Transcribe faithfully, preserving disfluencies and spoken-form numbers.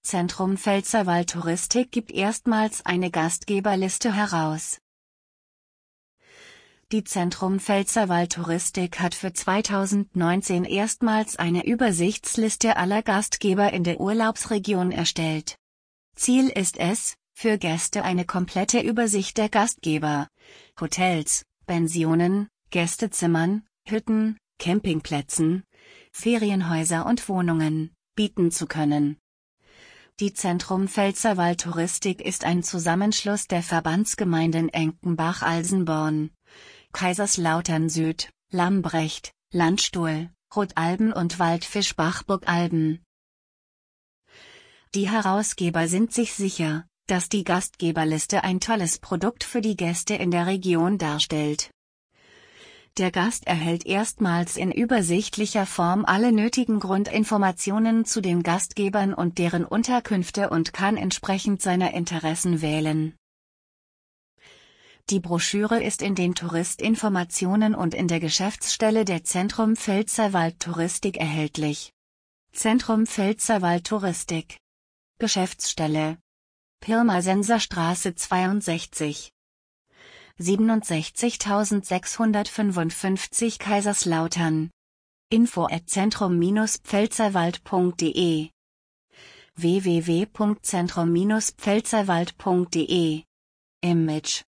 Zentrum Pfälzerwald Touristik gibt erstmals eine Gastgeberliste heraus. Die Zentrum Pfälzerwald Touristik hat für zweitausendneunzehn erstmals eine Übersichtsliste aller Gastgeber in der Urlaubsregion erstellt. Ziel ist es, für Gäste eine komplette Übersicht der Gastgeber, Hotels, Pensionen, Gästezimmern, Hütten, Campingplätzen, Ferienhäuser und Wohnungen bieten zu können. Die Zentrum Pfälzerwald Touristik ist ein Zusammenschluss der Verbandsgemeinden Enkenbach-Alsenborn, Kaiserslautern Süd, Lambrecht, Landstuhl, Rotalben und Waldfischbach-Burgalben. Die Herausgeber sind sich sicher, dass die Gastgeberliste ein tolles Produkt für die Gäste in der Region darstellt. Der Gast erhält erstmals in übersichtlicher Form alle nötigen Grundinformationen zu den Gastgebern und deren Unterkünfte und kann entsprechend seiner Interessen wählen. Die Broschüre ist in den Touristinformationen und in der Geschäftsstelle der Zentrum Pfälzerwald Touristik erhältlich. Zentrum Pfälzerwald Touristik. Geschäftsstelle: Pirmasenser Straße zweiundsechzig, siebenundsechzigtausendsechshundertfünfundfünfzig Kaiserslautern. Info at zentrum pfälzerwald punkt de w w w punkt zentrum pfälzerwald punkt de Image